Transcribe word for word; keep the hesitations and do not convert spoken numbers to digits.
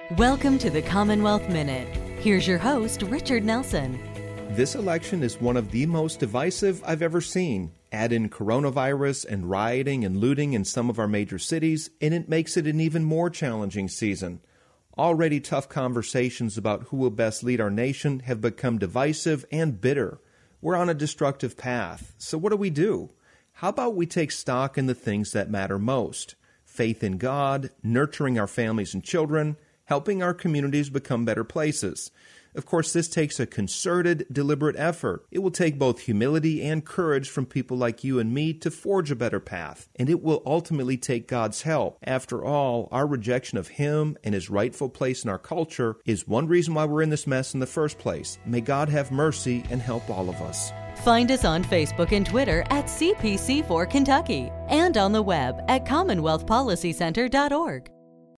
Welcome to the Commonwealth Minute. Here's your host, Richard Nelson. This election is one of the most divisive I've ever seen. Add in coronavirus and rioting and looting in some of our major cities, and it makes it an even more challenging season. Already tough conversations about who will best lead our nation have become divisive and bitter. We're on a destructive path. So what do we do? How about we take stock in the things that matter most? Faith in God, nurturing our families and children, helping our communities become better places. Of course, this takes a concerted, deliberate effort. It will take both humility and courage from people like you and me to forge a better path, and it will ultimately take God's help. After all, our rejection of Him and His rightful place in our culture is one reason why we're in this mess in the first place. May God have mercy and help all of us. Find us on Facebook and Twitter at C P C four Kentucky and on the web at commonwealth policy center dot org.